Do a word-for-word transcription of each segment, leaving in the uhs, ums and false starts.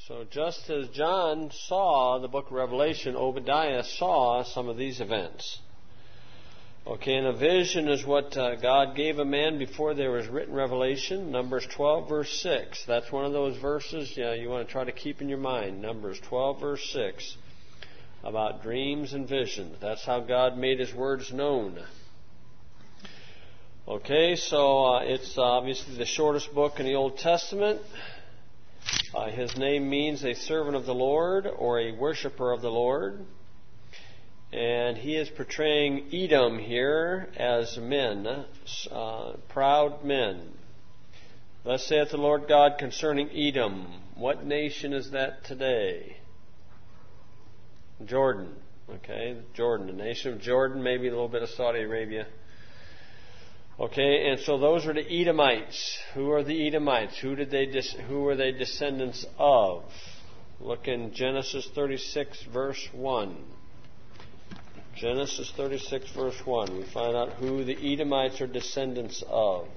So just as John saw the book of Revelation, Obadiah saw some of these events. Okay, and a vision is what uh, God gave a man before there was written Revelation. Numbers twelve, verse six. That's one of those verses you know, you want to try to keep in your mind. Numbers twelve, verse six. About dreams and visions. That's how God made His words known. Okay, so uh, it's obviously the shortest book in the Old Testament. Uh, his name means a servant of the Lord or a worshiper of the Lord. And he is portraying Edom here as men, uh, proud men. Thus saith the Lord God concerning Edom. What nation is that today? Jordan. Okay, Jordan, the nation of Jordan, maybe a little bit of Saudi Arabia. Okay, and so those are the Edomites. Who are the Edomites? Who did they? Dis- who were they descendants of? Look in Genesis thirty-six, verse one. Genesis thirty-six, verse one. We find out who the Edomites are descendants of.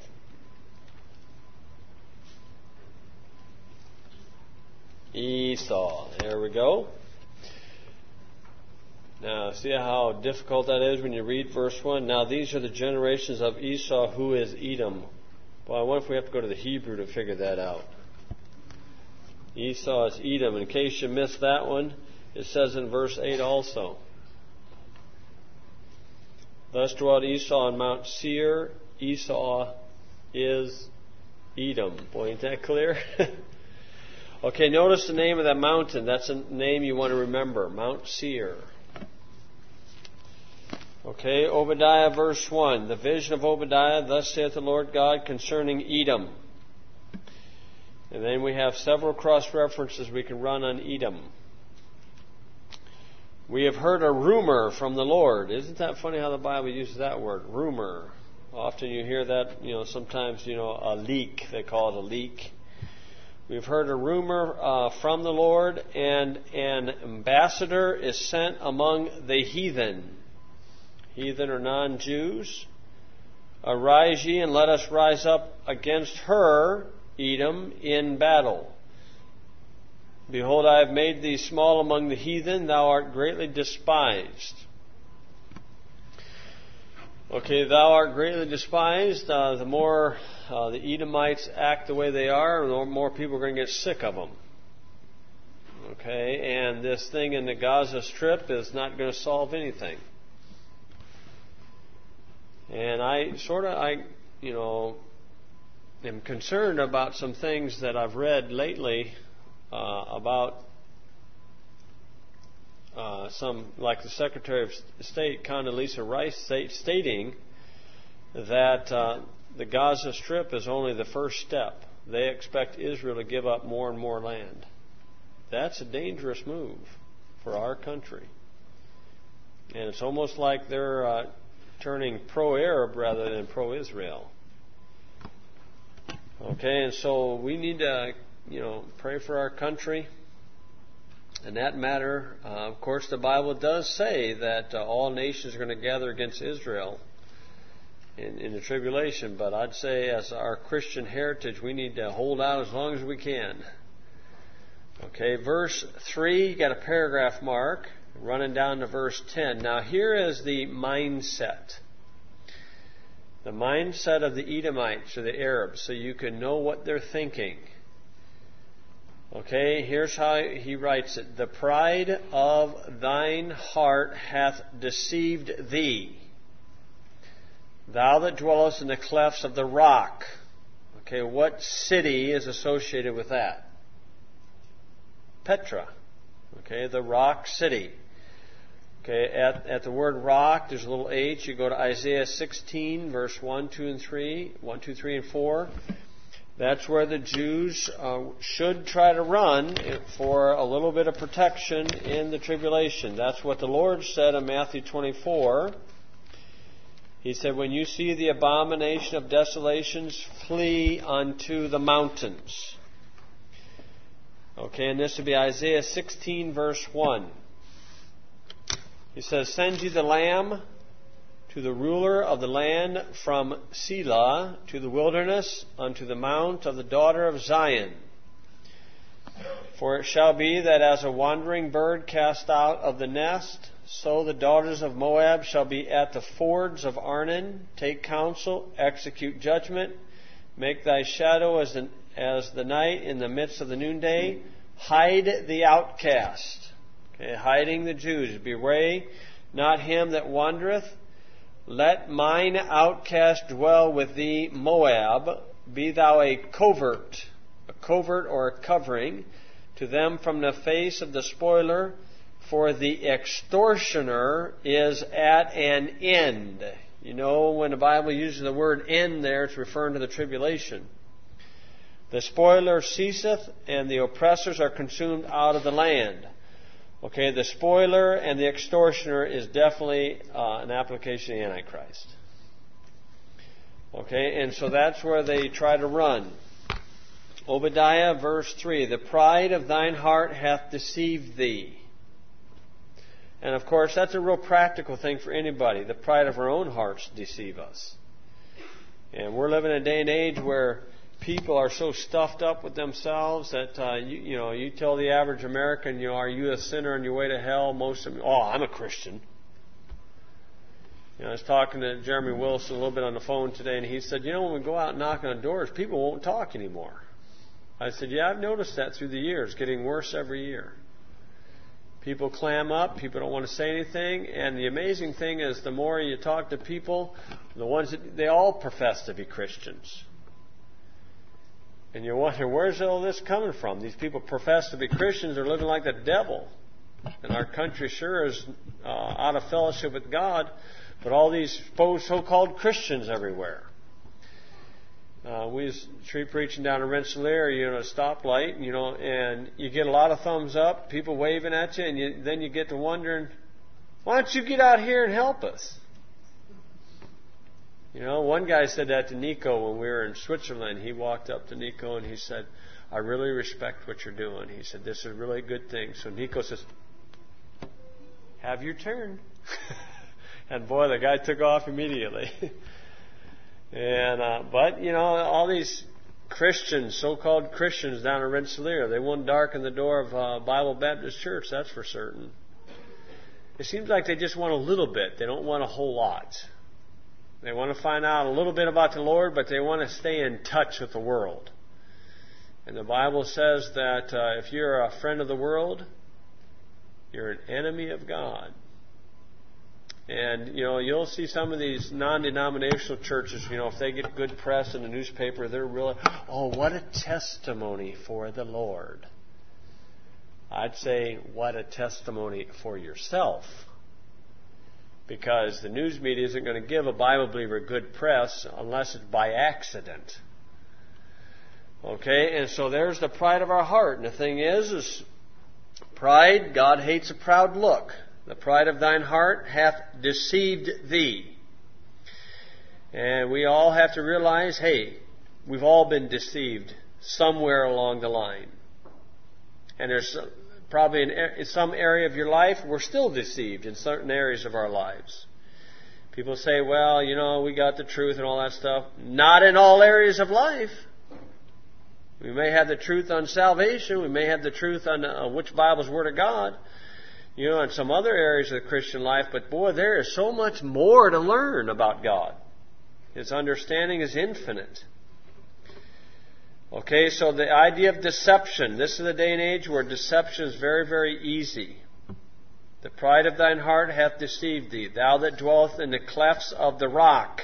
Esau. There we go. Now, see how difficult that is when you read verse one? Now, these are the generations of Esau, who is Edom. Well, I wonder if we have to go to the Hebrew to figure that out. Esau is Edom. In case you missed that one, it says in verse eight also. Thus dwelt Esau on Mount Seir. Esau is Edom. Boy, ain't that clear? Okay, notice the name of that mountain. That's a name you want to remember. Mount Seir. Okay, Obadiah verse one. The vision of Obadiah, thus saith the Lord God concerning Edom. And then we have several cross-references we can run on Edom. We have heard a rumor from the Lord. Isn't that funny how the Bible uses that word, rumor? Often you hear that, you know, sometimes, you know, a leak. They call it a leak. We've heard a rumor uh, from the Lord, and an ambassador is sent among the heathen. Heathen or non-Jews. Arise ye and let us rise up against her, Edom, in battle. Behold, I have made thee small among the heathen, thou art greatly despised. Okay, thou art greatly despised. Uh, the more uh, the Edomites act the way they are, the more people are going to get sick of them. Okay, and this thing in the Gaza Strip is not going to solve anything. And I sort of, I, you know, am concerned about some things that I've read lately. Uh, about uh, some, like the Secretary of State, Condoleezza Rice, state, stating that uh, the Gaza Strip is only the first step. They expect Israel to give up more and more land. That's a dangerous move for our country. And it's almost like they're uh, turning pro-Arab rather than pro-Israel. Okay, and so we need to you know, pray for our country. In that matter, uh, of course, the Bible does say that uh, all nations are going to gather against Israel in, in the tribulation. But I'd say as our Christian heritage, we need to hold out as long as we can. Okay, verse three, you got a paragraph mark running down to verse ten. Now here is the mindset. The mindset of the Edomites or the Arabs, so you can know what they're thinking. Okay, here's how he writes it. The pride of thine heart hath deceived thee, thou that dwellest in the clefts of the rock. Okay, what city is associated with that? Petra. Okay, the rock city. Okay, at, at the word rock, there's a little H. You go to Isaiah sixteen, verse one, two, and three. one, two, three, and four. That's where the Jews uh, should try to run for a little bit of protection in the tribulation. That's what the Lord said in Matthew twenty-four. He said, when you see the abomination of desolations, flee unto the mountains. Okay, and this would be Isaiah sixteen, verse one. He says, send you the Lamb to the ruler of the land from Selah to the wilderness unto the mount of the daughter of Zion. For it shall be that as a wandering bird cast out of the nest, so the daughters of Moab shall be at the fords of Arnon. Take counsel, execute judgment, make thy shadow as the, as the night in the midst of the noonday. Hide the outcast. Okay, hiding the Jews. Bewray not him that wandereth. Let mine outcast dwell with thee, Moab. Be thou a covert, a covert or a covering to them from the face of the spoiler, for the extortioner is at an end. You know, when the Bible uses the word end there, it's referring to the tribulation. The spoiler ceaseth, and the oppressors are consumed out of the land. Okay, the spoiler and the extortioner is definitely uh, an application of the Antichrist. Okay, and so that's where they try to run. Obadiah, verse three, the pride of thine heart hath deceived thee. And of course, that's a real practical thing for anybody. The pride of our own hearts deceive us. And we're living in a day and age where people are so stuffed up with themselves that, uh, you, you know, you tell the average American, you know, are you a sinner on your way to hell? Most of them, oh, I'm a Christian. You know, I was talking to Jeremy Wilson a little bit on the phone today, and he said, you know, when we go out knocking on doors, people won't talk anymore. I said, yeah, I've noticed that through the years, getting worse every year. People clam up, people don't want to say anything, and the amazing thing is the more you talk to people, the ones that, they all profess to be Christians. And you wonder, where's all this coming from? These people profess to be Christians, they're living like the devil. And our country sure is uh, out of fellowship with God, but all these so-called Christians everywhere. Uh, we was street preaching down in Rensselaer, you know, a stoplight, you know, and you get a lot of thumbs up, people waving at you, and you, then you get to wondering, why don't you get out here and help us? You know, one guy said that to Nico when we were in Switzerland. He walked up to Nico and he said, I really respect what you're doing. He said, this is a really good thing. So Nico says, have your turn. And boy, the guy took off immediately. And uh, but, you know, all these Christians, so-called Christians down in Rensselaer, they won't darken the door of uh, Bible Baptist Church, that's for certain. It seems like they just want a little bit. They don't want a whole lot. They want to find out a little bit about the Lord, but they want to stay in touch with the world. And the Bible says that uh, if you're a friend of the world, you're an enemy of God. And, you know, you'll see some of these non-denominational churches, you know, if they get good press in the newspaper, they're really, oh, what a testimony for the Lord. I'd say, what a testimony for yourself. Because the news media isn't going to give a Bible believer good press unless it's by accident. Okay, and so there's the pride of our heart. And the thing is, is pride, God hates a proud look. The pride of thine heart hath deceived thee. And we all have to realize, hey, we've all been deceived somewhere along the line. And there's probably in, in some area of your life, we're still deceived in certain areas of our lives. People say, well, you know, we got the truth and all that stuff. Not in all areas of life. We may have the truth on salvation. We may have the truth on uh, which Bible's Word of God. You know, in some other areas of the Christian life. But boy, there is so much more to learn about God. His understanding is infinite. Okay, so the idea of deception. This is a day and age where deception is very, very easy. The pride of thine heart hath deceived thee, thou that dwelleth in the clefts of the rock.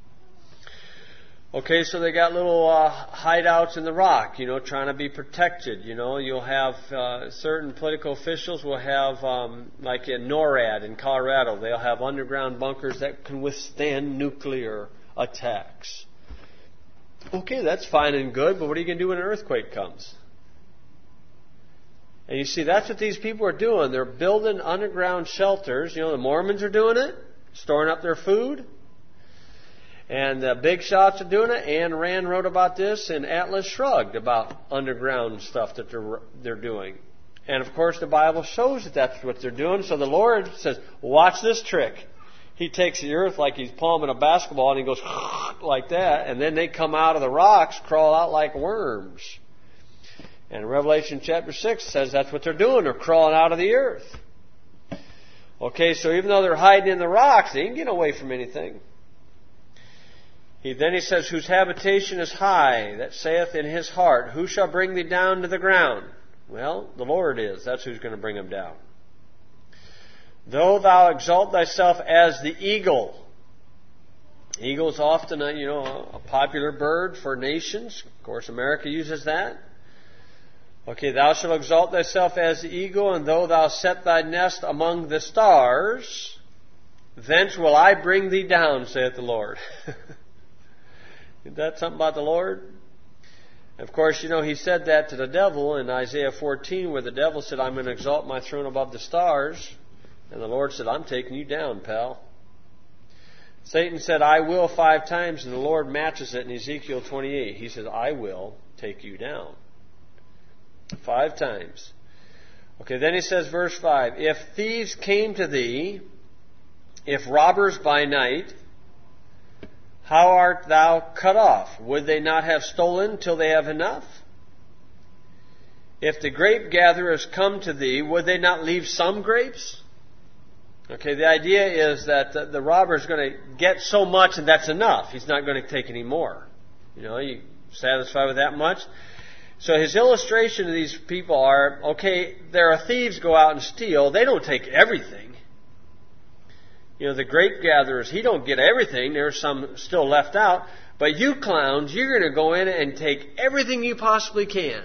Okay, so they got little uh, hideouts in the rock, you know, trying to be protected. You know, you'll have uh, certain political officials will have, um, like in NORAD in Colorado, they'll have underground bunkers that can withstand nuclear attacks. Okay, that's fine and good, but what are you going to do when an earthquake comes? And you see, that's what these people are doing. They're building underground shelters. You know, the Mormons are doing it, storing up their food. And the big shots are doing it. Anne Rand wrote about this, and Atlas Shrugged about underground stuff that they're they're doing. And of course, the Bible shows that that's what they're doing. So the Lord says, "Watch this trick." He takes the earth like he's palming a basketball, and he goes like that, and then they come out of the rocks, crawl out like worms. And Revelation chapter six says that's what they're doing. They're crawling out of the earth. Okay, so even though they're hiding in the rocks, they ain't getting away from anything. He, then he says, whose habitation is high, that saith in his heart, who shall bring thee down to the ground? Well, the Lord is. That's who's going to bring him down. Though thou exalt thyself as the eagle. Eagle is often a, you know, a popular bird for nations. Of course, America uses that. Okay, thou shalt exalt thyself as the eagle, and though thou set thy nest among the stars, thence will I bring thee down, saith the Lord. Isn't that something about the Lord? Of course, you know, he said that to the devil in Isaiah fourteen, where the devil said, I'm going to exalt my throne above the stars. And the Lord said, I'm taking you down, pal. Satan said, I will five times, and the Lord matches it in Ezekiel twenty-eight. He says, I will take you down. Five times. Okay, then he says, verse five, if thieves came to thee, if robbers by night, how art thou cut off? Would they not have stolen till they have enough? If the grape gatherers come to thee, would they not leave some grapes? Okay, the idea is that the, the robber is going to get so much and that's enough. He's not going to take any more. You know, you satisfied with that much? So his illustration of these people are, okay, there are thieves go out and steal. They don't take everything. You know, the grape gatherers, he don't get everything. There's some still left out. But you clowns, you're going to go in and take everything you possibly can.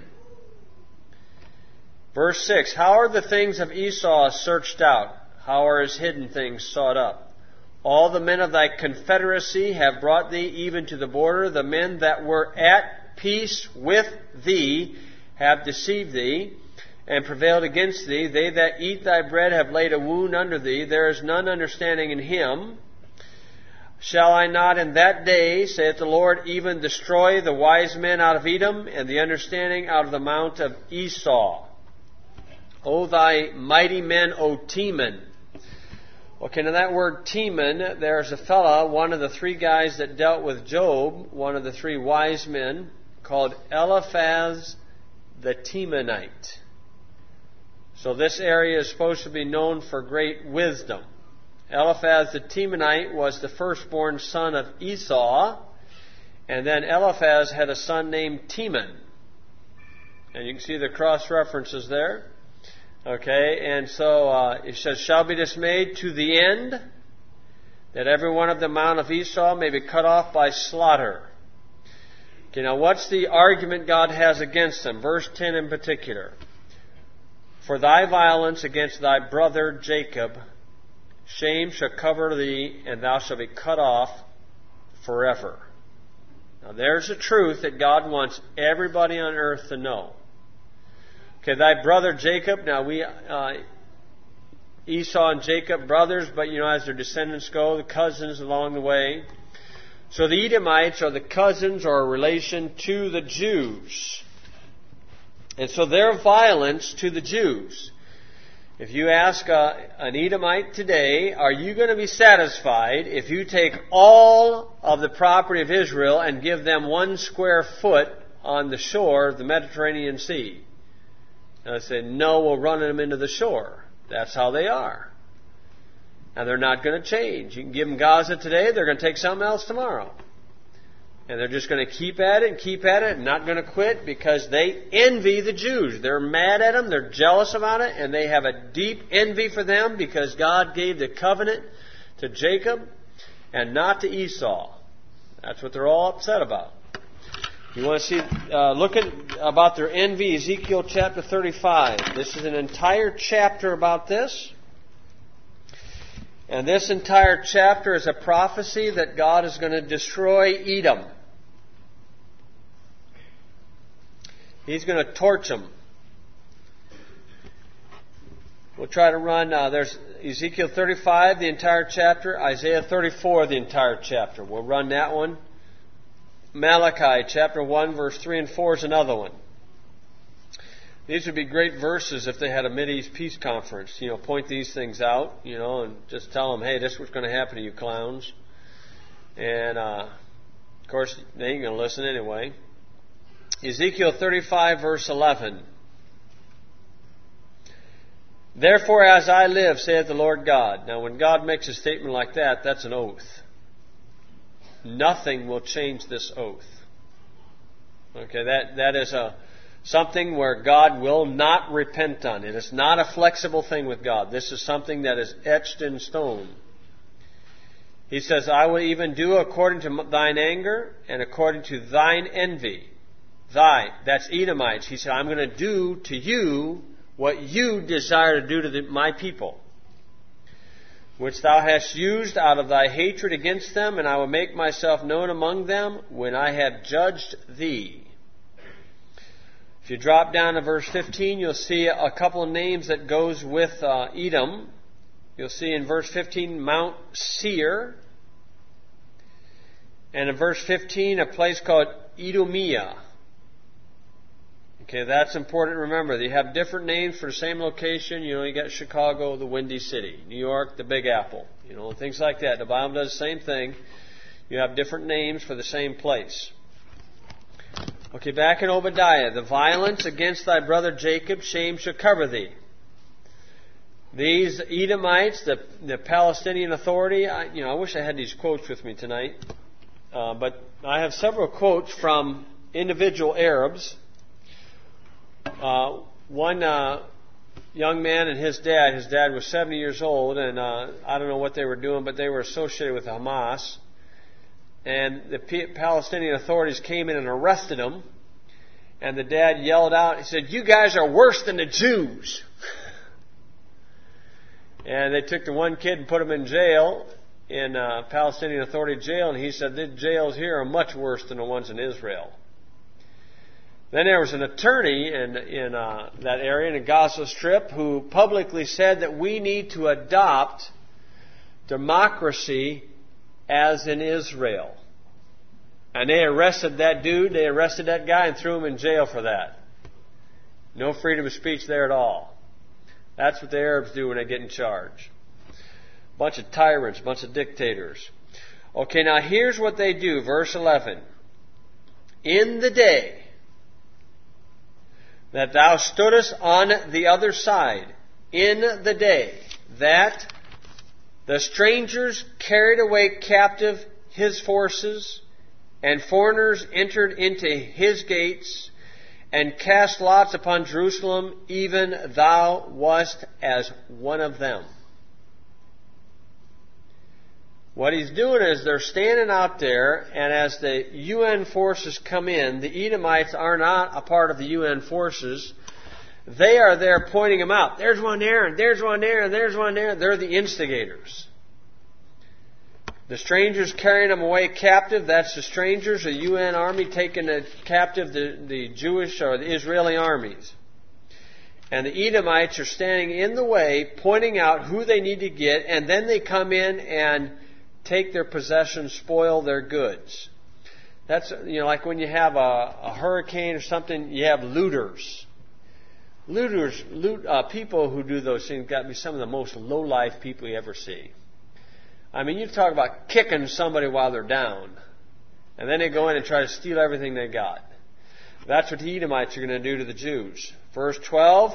Verse six, how are the things of Esau searched out? How are his hidden things sought up? All the men of thy confederacy have brought thee even to the border. The men that were at peace with thee have deceived thee and prevailed against thee. They that eat thy bread have laid a wound under thee. There is none understanding in him. Shall I not in that day, saith the Lord, even destroy the wise men out of Edom and the understanding out of the mount of Esau? O thy mighty men, O Teman. Okay, now that word Teman, there's a fella, one of the three guys that dealt with Job, one of the three wise men, called Eliphaz the Temanite. So this area is supposed to be known for great wisdom. Eliphaz the Temanite was the firstborn son of Esau, and then Eliphaz had a son named Teman. And you can see the cross references there. Okay, and so uh, it says, shall be dismayed to the end, that every one of the mount of Esau may be cut off by slaughter. Okay, now what's the argument God has against them? Verse ten in particular. For thy violence against thy brother Jacob, shame shall cover thee, and thou shalt be cut off forever. Now there's the truth that God wants everybody on earth to know. Okay, thy brother Jacob, now we, uh, Esau and Jacob, brothers, but you know, as their descendants go, the cousins along the way. So the Edomites are the cousins or a relation to the Jews. And so their violence to the Jews. If you ask uh, an Edomite today, are you going to be satisfied if you take all of the property of Israel and give them one square foot on the shore of the Mediterranean Sea? And I say, no, we'll run them into the shore. That's how they are. And they're not going to change. You can give them Gaza today, they're going to take something else tomorrow. And they're just going to keep at it and keep at it and not going to quit because they envy the Jews. They're mad at them, they're jealous about it, and they have a deep envy for them because God gave the covenant to Jacob and not to Esau. That's what they're all upset about. You want to see, uh, look at about their envy, Ezekiel chapter thirty-five. This is an entire chapter about this. And this entire chapter is a prophecy that God is going to destroy Edom. He's going to torch them. We'll try to run, uh, there's Ezekiel thirty-five, the entire chapter, Isaiah thirty-four, the entire chapter. We'll run that one. Malachi chapter one, verse three and four is another one. These would be great verses if they had a Mideast peace conference. You know, point these things out, you know, and just tell them, hey, this is what's going to happen to you clowns. And, uh, of course, they ain't going to listen anyway. Ezekiel thirty-five, verse eleven. Therefore, as I live, saith the Lord God. Now, when God makes a statement like that, that's an oath. Nothing will change this oath. Okay, that, that is a something where God will not repent on. It is not a flexible thing with God. This is something that is etched in stone. He says, I will even do according to thine anger and according to thine envy. Thy, that's Edomites. He said, I'm going to do to you what you desire to do to the, my people, which thou hast used out of thy hatred against them, and I will make myself known among them when I have judged thee. If you drop down to verse fifteen, you'll see a couple of names that goes with uh, Edom. You'll see in verse fifteen, Mount Seir. And in verse fifteen, a place called Edomia. Okay, that's important to remember. They have different names for the same location. You know, you got Chicago, the Windy City. New York, the Big Apple. You know, things like that. The Bible does the same thing. You have different names for the same place. Okay, back in Obadiah. The violence against thy brother Jacob, shame shall cover thee. These Edomites, the, the Palestinian Authority, I, you know, I wish I had these quotes with me tonight. Uh, but I have several quotes from individual Arabs. Uh, one uh, young man and his dad, his dad was seventy years old, and uh, I don't know what they were doing, but they were associated with Hamas. And the P- Palestinian authorities came in and arrested him. And the dad yelled out, he said, you guys are worse than the Jews. And they took the one kid and put him in jail, in uh, Palestinian Authority jail, and he said, the jails here are much worse than the ones in Israel. Then there was an attorney in, in uh, that area, in the Gaza Strip, who publicly said that we need to adopt democracy as in Israel. And they arrested that dude, they arrested that guy and threw him in jail for that. No freedom of speech there at all. That's what the Arabs do when they get in charge. Bunch of tyrants, bunch of dictators. Okay, now here's what they do, verse eleven. In the day that thou stoodest on the other side, in the day that the strangers carried away captive his forces, and foreigners entered into his gates, and cast lots upon Jerusalem, even thou wast as one of them. What he's doing is they're standing out there, and as the U N forces come in, the Edomites are not a part of the U N forces. They are there pointing them out. There's one there, and there's one there, and there's one there. They're the instigators. The strangers carrying them away captive, that's the strangers, the U N army taking the captive the, the Jewish or the Israeli armies. And the Edomites are standing in the way, pointing out who they need to get, and then they come in and take their possessions, spoil their goods. That's, you know, like when you have a, a hurricane or something, you have looters. Looters, loot, uh, people who do those things got to be some of the most low-life people you ever see. I mean, you talk about kicking somebody while they're down, and then they go in and try to steal everything they got. That's what the Edomites are going to do to the Jews. Verse twelve,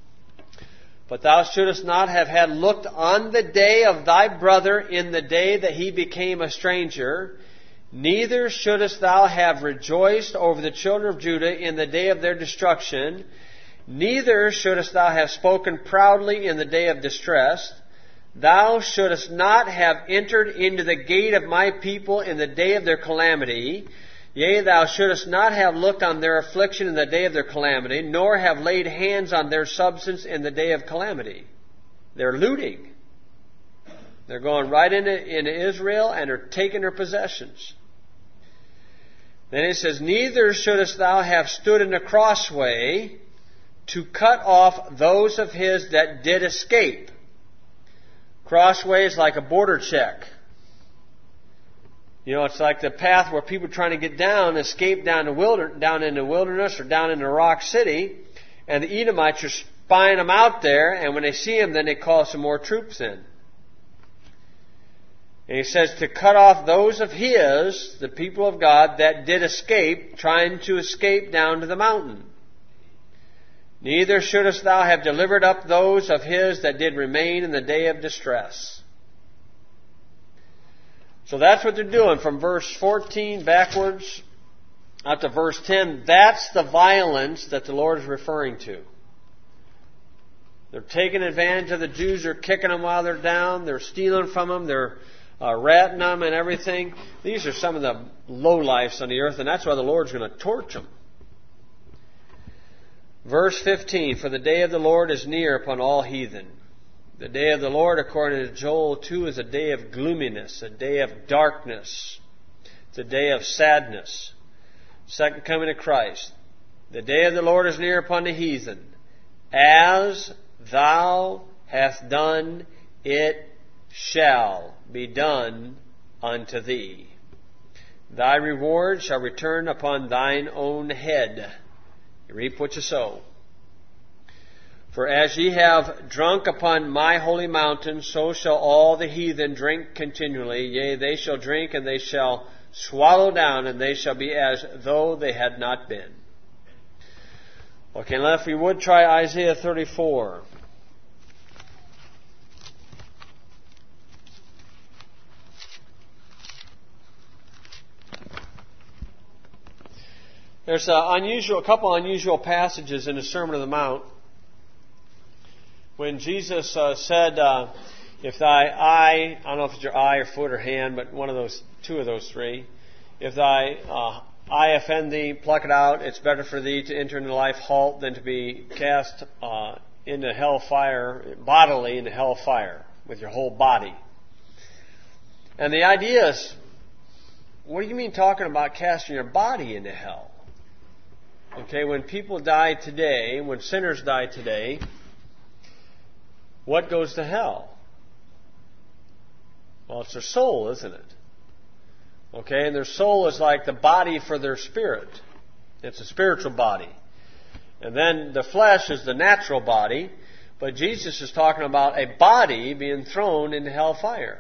but thou shouldest not have had looked on the day of thy brother in the day that he became a stranger, neither shouldest thou have rejoiced over the children of Judah in the day of their destruction, neither shouldest thou have spoken proudly in the day of distress. Thou shouldest not have entered into the gate of my people in the day of their calamity. Yea, thou shouldest not have looked on their affliction in the day of their calamity, nor have laid hands on their substance in the day of calamity. They're looting. They're going right into, into Israel and are taking their possessions. Then it says, neither shouldest thou have stood in the crossway to cut off those of his that did escape. Crossway is like a border check. You know, it's like the path where people are trying to get down, escape down to wilder, down in the wilderness or down into Rock City, and the Edomites are spying them out there, and when they see them, then they call some more troops in. And he says to cut off those of his, the people of God, that did escape, trying to escape down to the mountain. Neither shouldest thou have delivered up those of his that did remain in the day of distress. So that's what they're doing from verse fourteen backwards up to verse ten. That's the violence that the Lord is referring to. They're taking advantage of the Jews. They're kicking them while they're down. They're stealing from them. They're uh, ratting them and everything. These are some of the lowlifes on the earth, and that's why the Lord's going to torch them. Verse fifteen, for the day of the Lord is near upon all heathen. The day of the Lord, according to Joel two, is a day of gloominess, a day of darkness. It's a day of sadness. Second coming of Christ. The day of the Lord is near upon the heathen. As thou hast done, it shall be done unto thee. Thy reward shall return upon thine own head. You reap what you sow. For as ye have drunk upon my holy mountain, so shall all the heathen drink continually. Yea, they shall drink, and they shall swallow down, and they shall be as though they had not been. Okay, now if we would try Isaiah thirty-four. There's a, unusual, a couple unusual passages in the Sermon on the Mount. When Jesus uh, said, uh, if thy eye, I don't know if it's your eye or foot or hand, but one of those, two of those three, if thy uh, eye offend thee, pluck it out. It's better for thee to enter into life halt than to be cast uh, into hell fire, bodily into hell fire, with your whole body. And the idea is, what do you mean talking about casting your body into hell? Okay, when people die today, when sinners die today, what goes to hell? Well, it's their soul, isn't it? Okay, and their soul is like the body for their spirit. It's a spiritual body. And then the flesh is the natural body, but Jesus is talking about a body being thrown into hellfire.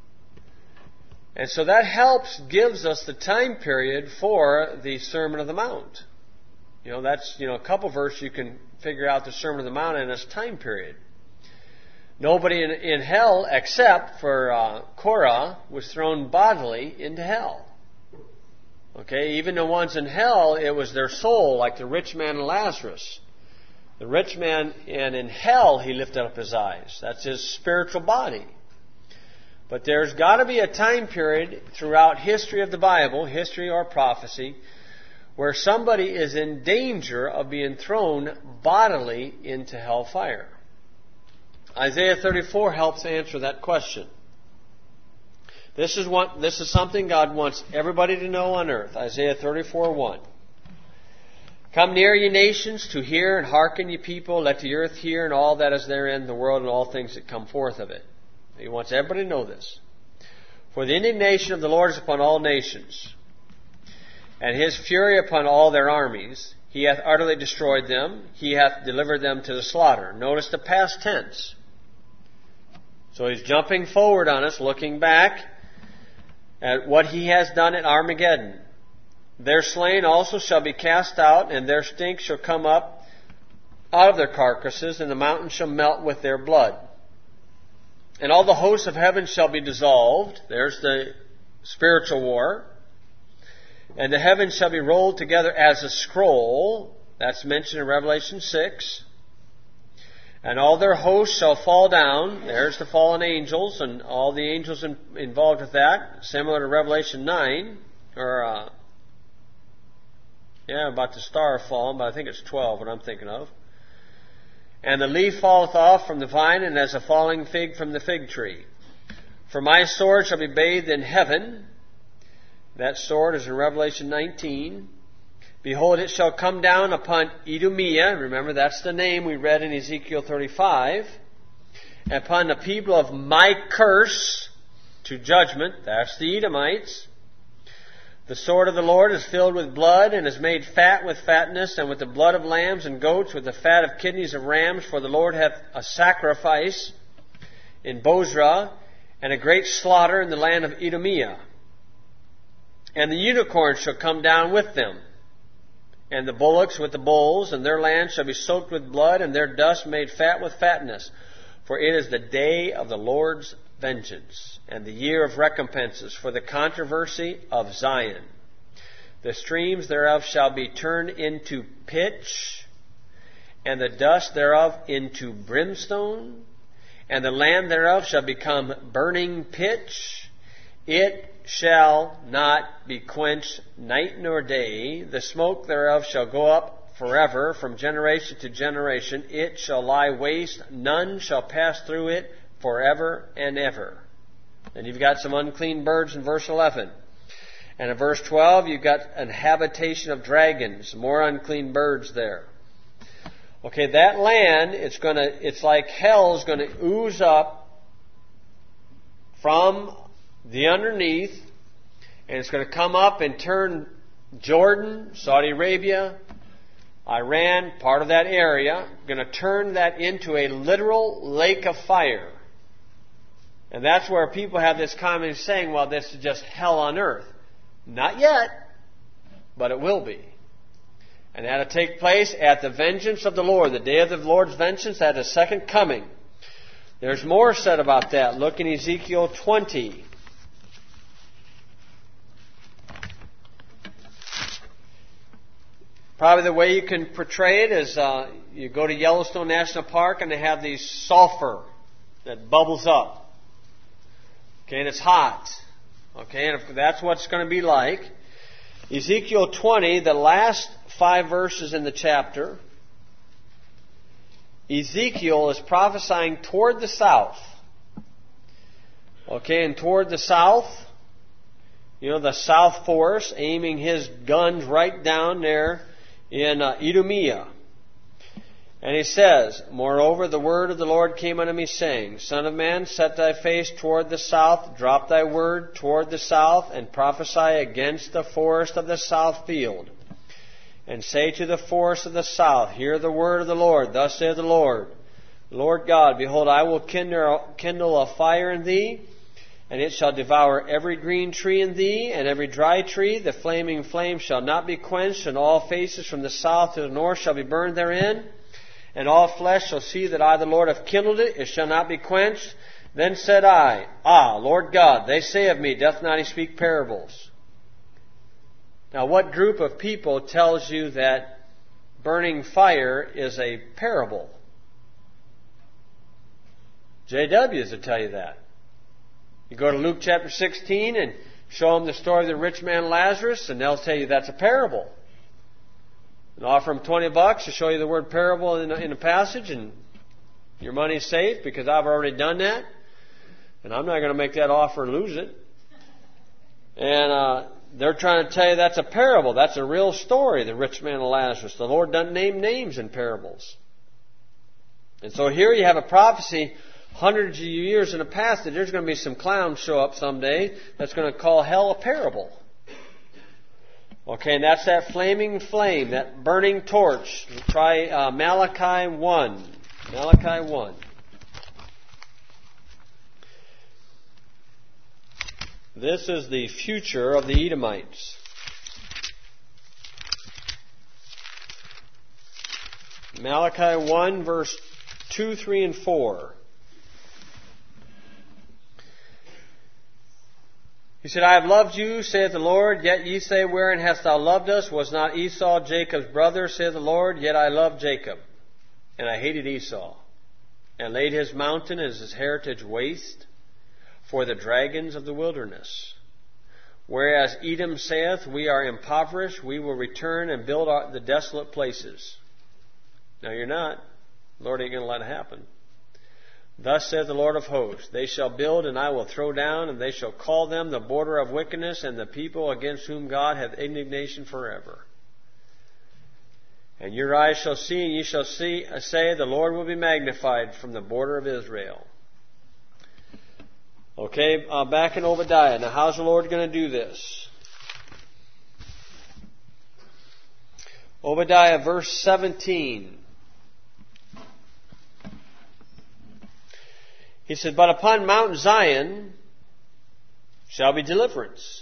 And so that helps, gives us the time period for the Sermon on the Mount. You know, that's, you know, a couple verses you can figure out the Sermon on the Mount in its time period. Nobody in, in hell except for uh, Korah was thrown bodily into hell. Okay, even the ones in hell, it was their soul, like the rich man and Lazarus. The rich man, and in hell he lifted up his eyes. That's his spiritual body. But there's got to be a time period throughout history of the Bible, history or prophecy, where somebody is in danger of being thrown bodily into hellfire. Isaiah thirty-four helps answer that question. This is what, this is something God wants everybody to know on earth. Isaiah thirty-four one. Come near, ye nations, to hear, and hearken, ye people. Let the earth hear, and all that is therein, the world, and all things that come forth of it. He wants everybody to know this. For the indignation of the Lord is upon all nations, and his fury upon all their armies. He hath utterly destroyed them. He hath delivered them to the slaughter. Notice the past tense. So he's jumping forward on us, looking back at what he has done at Armageddon. Their slain also shall be cast out, and their stink shall come up out of their carcasses, and the mountains shall melt with their blood. And all the hosts of heaven shall be dissolved. There's the spiritual war. And the heavens shall be rolled together as a scroll. That's mentioned in Revelation six. And all their hosts shall fall down. There's the fallen angels and all the angels in, involved with that. Similar to Revelation nine. Or, uh, yeah, about the star falling, but I think it's twelve what I'm thinking of. And the leaf falleth off from the vine, and as a falling fig from the fig tree. For my sword shall be bathed in heaven. That sword is in Revelation nineteen. Behold, it shall come down upon Idumea. Remember, that's the name we read in Ezekiel thirty-five. Upon the people of my curse to judgment. That's the Edomites. The sword of the Lord is filled with blood, and is made fat with fatness, and with the blood of lambs and goats, with the fat of kidneys of rams. For the Lord hath a sacrifice in Bozrah, and a great slaughter in the land of Edomia. And the unicorns shall come down with them, and the bullocks with the bulls, and their land shall be soaked with blood, and their dust made fat with fatness. For it is the day of the Lord's vengeance, and the year of recompenses, for the controversy of Zion. The streams thereof shall be turned into pitch, and the dust thereof into brimstone, and the land thereof shall become burning pitch. It shall not be quenched night nor day. The smoke thereof shall go up forever, from generation to generation. It shall lie waste. None shall pass through it forever and ever. And you've got some unclean birds in verse eleven. And in verse twelve, you've got an habitation of dragons. More unclean birds there. Okay, that land, it's gonna, it's like hell's gonna ooze up from the underneath, and it's going to come up and turn Jordan, Saudi Arabia, Iran, part of that area, going to turn that into a literal lake of fire. And that's where people have this comment saying, well, this is just hell on earth. Not yet, but it will be. And that'll take place at the vengeance of the Lord, the day of the Lord's vengeance, at His second coming. There's more said about that. Look in Ezekiel twenty. Probably the way you can portray it is uh, you go to Yellowstone National Park and they have these sulfur that bubbles up. Okay, and it's hot. Okay, and if that's what it's going to be like. Ezekiel twenty, the last five verses in the chapter, Ezekiel is prophesying toward the south. Okay, and toward the south, you know, the south forest, aiming his guns right down there in uh, Edomia. And he says, Moreover, the word of the Lord came unto me, saying, Son of man, set thy face toward the south, drop thy word toward the south, and prophesy against the forest of the south field. And say to the forest of the south, Hear the word of the Lord. Thus saith the Lord, Lord God, behold, I will kindle, kindle a fire in thee, and it shall devour every green tree in thee, and every dry tree. The flaming flame shall not be quenched, and all faces from the south to the north shall be burned therein. And all flesh shall see that I, the Lord, have kindled it. It shall not be quenched. Then said I, Ah, Lord God, they say of me, doth not he speak parables? Now, what group of people tells you that burning fire is a parable? J W's will tell you that. You go to Luke chapter sixteen and show them the story of the rich man Lazarus, and they'll tell you that's a parable. And offer them twenty bucks to show you the word parable in the, in the passage, and your money's safe because I've already done that. And I'm not going to make that offer and lose it. And uh, they're trying to tell you that's a parable. That's a real story, the rich man and Lazarus. The Lord doesn't name names in parables. And so here you have a prophecy hundreds of years in the past that there's going to be some clowns show up someday that's going to call hell a parable. Okay, and that's that flaming flame, that burning torch. Try uh, Malachi one. Malachi one. This is the future of the Edomites. Malachi one, verse two, three, and four. He said, I have loved you, saith the Lord, yet ye say, Wherein hast thou loved us? Was not Esau Jacob's brother, saith the Lord? Yet I loved Jacob, and I hated Esau, and laid his mountain as his heritage waste for the dragons of the wilderness. Whereas Edom saith, We are impoverished, we will return and build the desolate places. Now you're not. The Lord ain't going to let it happen. Thus saith the Lord of hosts, They shall build, and I will throw down, and they shall call them the border of wickedness, and the people against whom God hath indignation forever. And your eyes shall see, and ye shall see, say, The Lord will be magnified from the border of Israel. Okay, uh, back in Obadiah. Now, how's the Lord going to do this? Obadiah, verse seventeen. He said, but upon Mount Zion shall be deliverance.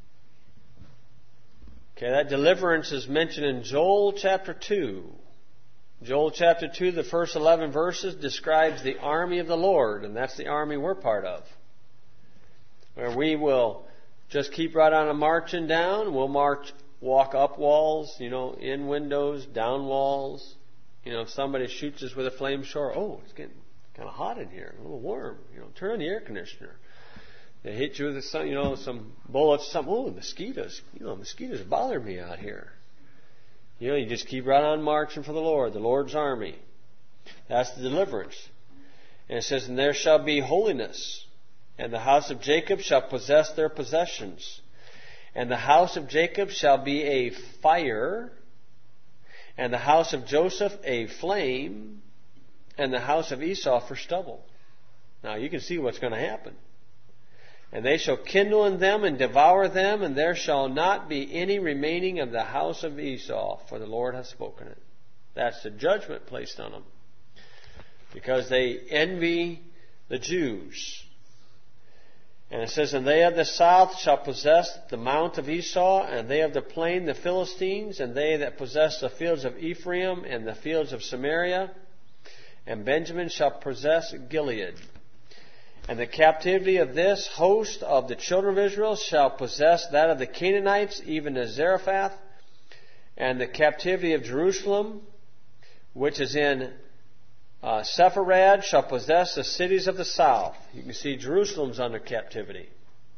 Okay, that deliverance is mentioned in Joel chapter two. Joel chapter two, the first eleven verses, describes the army of the Lord, and that's the army we're part of. Where we will just keep right on marching down. We'll march, walk up walls, you know, in windows, down walls. You know, if somebody shoots us with a flame shore, oh, it's getting kind of hot in here, a little warm. You know, turn on the air conditioner. They hit you with some, you know, some bullets, some, oh, mosquitoes. You know, mosquitoes bother me out here. You know, you just keep right on marching for the Lord, the Lord's army. That's the deliverance. And it says, and there shall be holiness, and the house of Jacob shall possess their possessions. And the house of Jacob shall be a fire, and the house of Joseph a flame, and the house of Esau for stubble. Now you can see what's going to happen. And they shall kindle in them and devour them, and there shall not be any remaining of the house of Esau, for the Lord hath spoken it. That's the judgment placed on them. Because they envy the Jews. And it says, and they of the south shall possess the mount of Esau, and they of the plain the Philistines, and they that possess the fields of Ephraim and the fields of Samaria, and Benjamin shall possess Gilead. And the captivity of this host of the children of Israel shall possess that of the Canaanites, even as Zarephath. And the captivity of Jerusalem, which is in uh, Sepharad, shall possess the cities of the south. You can see Jerusalem's under captivity.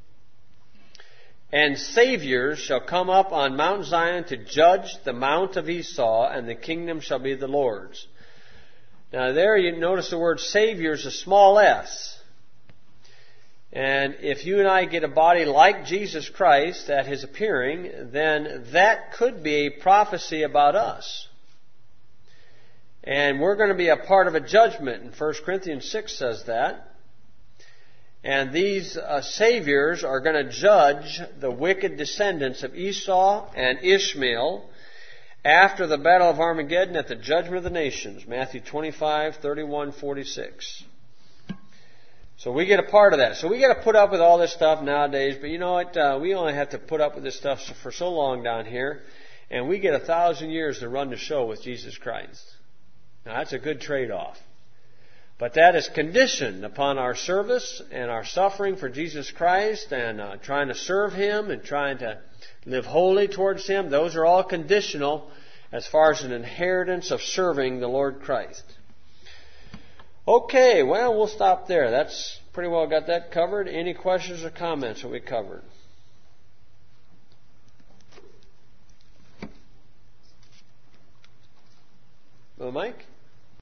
And saviors shall come up on Mount Zion to judge the mount of Esau, and the kingdom shall be the Lord's. Now there you notice the word saviors, a small s. And if you and I get a body like Jesus Christ at His appearing, then that could be a prophecy about us. And we're going to be a part of a judgment. And First Corinthians six says that. And these uh, saviors are going to judge the wicked descendants of Esau and Ishmael after the battle of Armageddon at the judgment of the nations. Matthew twenty-five, thirty-one, forty-six. So we get a part of that. So we got to put up with all this stuff nowadays. But you know what? Uh, we only have to put up with this stuff for so long down here. And we get a thousand years to run the show with Jesus Christ. Now that's a good trade-off. But that is conditioned upon our service and our suffering for Jesus Christ and uh, trying to serve Him and trying to live holy towards Him. Those are all conditional as far as an inheritance of serving the Lord Christ. Okay, well, we'll stop there. That's pretty well got that covered. Any questions or comments that we covered? Brother Mike?